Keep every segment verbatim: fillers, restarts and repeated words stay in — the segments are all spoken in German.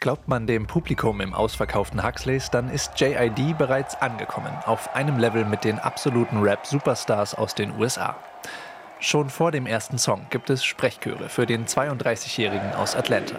Glaubt man dem Publikum im ausverkauften Huxleys, dann ist J I D bereits angekommen, auf einem Level mit den absoluten Rap-Superstars aus den U S A. Schon vor dem ersten Song gibt es Sprechchöre für den zweiunddreißigjährigen aus Atlanta.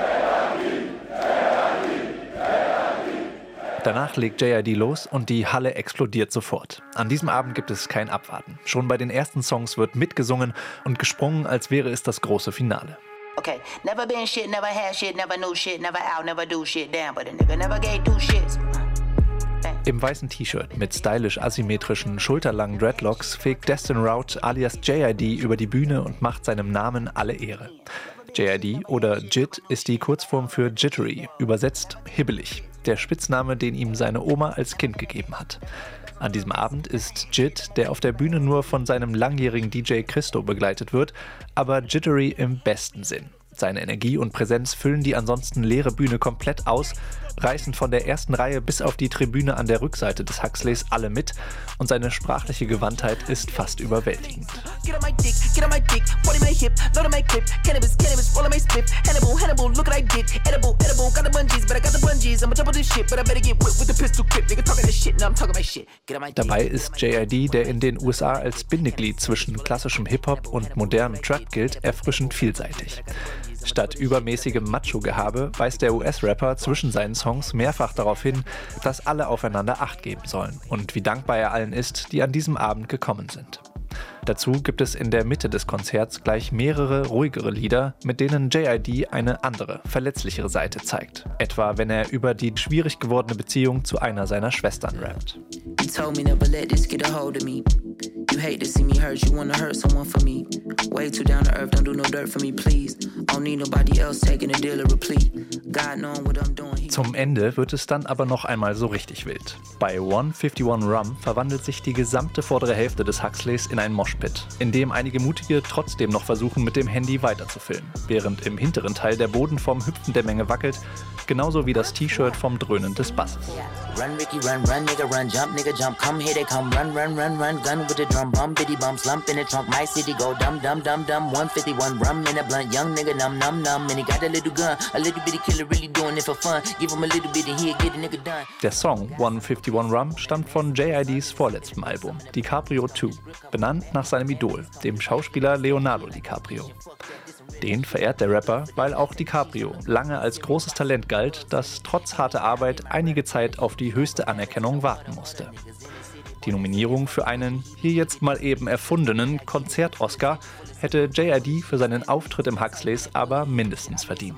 Danach legt J I D los und die Halle explodiert sofort. An diesem Abend gibt es kein Abwarten. Schon bei den ersten Songs wird mitgesungen und gesprungen, als wäre es das große Finale. Okay, never been shit, never had shit, never knew shit, never out, never do shit, damn, but a nigga never gave two shits. Im weißen T-Shirt mit stylisch asymmetrischen, schulterlangen Dreadlocks fegt Destin Route alias J I D über die Bühne und macht seinem Namen alle Ehre. J I D oder Jit ist die Kurzform für Jittery, übersetzt hibbelig, der Spitzname, den ihm seine Oma als Kind gegeben hat. An diesem Abend ist Jit, der auf der Bühne nur von seinem langjährigen D J Christo begleitet wird, aber Jittery im besten Sinn. Seine Energie und Präsenz füllen die ansonsten leere Bühne komplett aus, reißen von der ersten Reihe bis auf die Tribüne an der Rückseite des Huxleys alle mit und seine sprachliche Gewandtheit ist fast überwältigend. Dabei ist J I D, der in den U S A als Bindeglied zwischen klassischem Hip-Hop und modernem Trap gilt, erfrischend vielseitig. Statt übermäßigem Macho-Gehabe weist der U S-Rapper zwischen seinen Songs mehrfach darauf hin, dass alle aufeinander Acht geben sollen und wie dankbar er allen ist, die an diesem Abend gekommen sind. Dazu gibt es in der Mitte des Konzerts gleich mehrere ruhigere Lieder, mit denen J I D eine andere, verletzlichere Seite zeigt. Etwa wenn er über die schwierig gewordene Beziehung zu einer seiner Schwestern rappt. You hate to see me hurt, you wanna hurt someone for me. Way too down to earth, don't do no dirt for me, please. I don't need nobody else taking a deal or replete. God knowing what I'm doing. Zum Ende wird es dann aber noch einmal so richtig wild. Bei one fifty-one Rum verwandelt sich die gesamte vordere Hälfte des Huxleys in ein Moshpit, in dem einige Mutige trotzdem noch versuchen, mit dem Handy weiterzufilmen, während im hinteren Teil der Boden vom Hüpfen der Menge wackelt, genauso wie das T-Shirt vom Dröhnen des Basses. Run, Ricky, run, run, nigga, run, jump, nigga, jump, come, here they come, run, run, run, run, gun with the drum, bum, biddy, bum, slump in the trunk, my city go dum, dum, dum, dum, one fifty-one rum in a blunt, young nigga, num, num, num, and he got a little gun, a little bitty killer really doing it for fun, give him a little bit and he'll get a nigga done. Der Song one fifty-one Rum stammt von J I Ds vorletztem Album, DiCaprio zwei, benannt nach seinem Idol, dem Schauspieler Leonardo DiCaprio. Den verehrt der Rapper, weil auch DiCaprio lange als großes Talent galt, das trotz harter Arbeit einige Zeit auf die höchste Anerkennung warten musste. Die Nominierung für einen hier jetzt mal eben erfundenen Konzert-Oscar hätte J I D für seinen Auftritt im Huxleys aber mindestens verdient.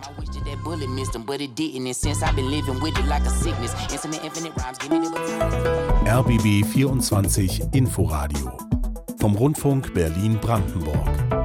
R B B vierundzwanzig Inforadio vom Rundfunk Berlin-Brandenburg.